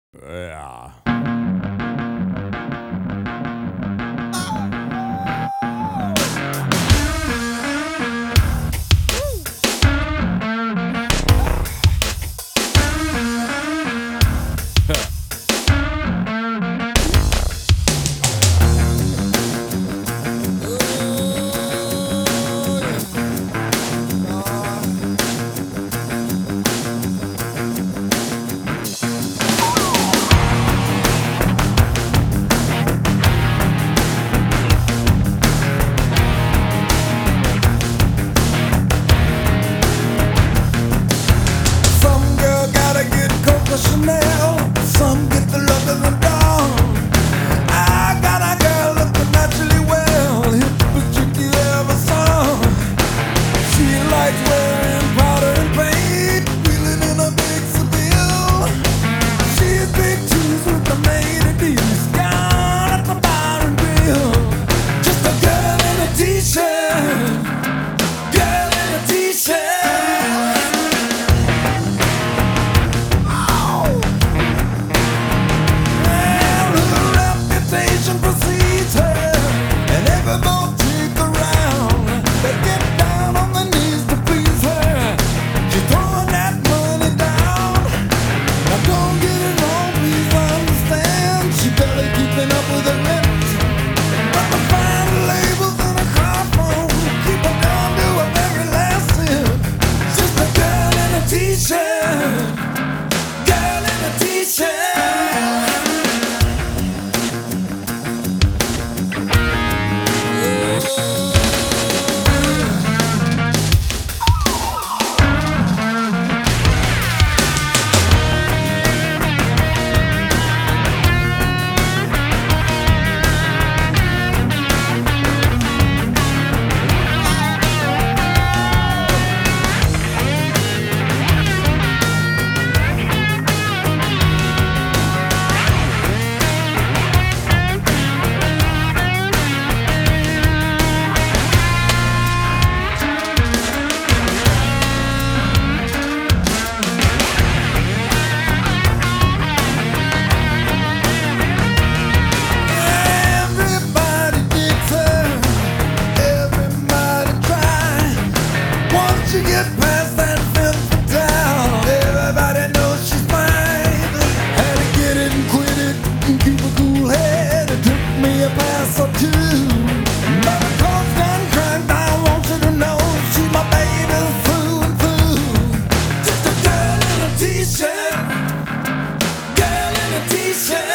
Yeah. Some girl gotta get Coco Chanel, some get the look of the dawn. I got a girl looking naturally well, hippest chick you ever saw. She likes wearing powder and paint, wheeling in a big Seville. She's big cheese with the made D's, down at the bar and grill. Just a girl in a t-shirt, girl in a t-shirt. Precedes her, and everyone take around. They get down on their knees to please her. She's throwing that money down. Now don't get it wrong, please understand. She barely keeping up with the rent, but the fine labels in her car phone keep her down to her very last cent. Just a girl in a t-shirt, girl in a t-shirt. She get past that fence down, everybody knows she's fine. Had to get it and quit it and keep a cool head. It took me a pass or two, but the clock's done cracked. I want you to know she's my baby through and through. Just a girl in a t-shirt, girl in a t-shirt.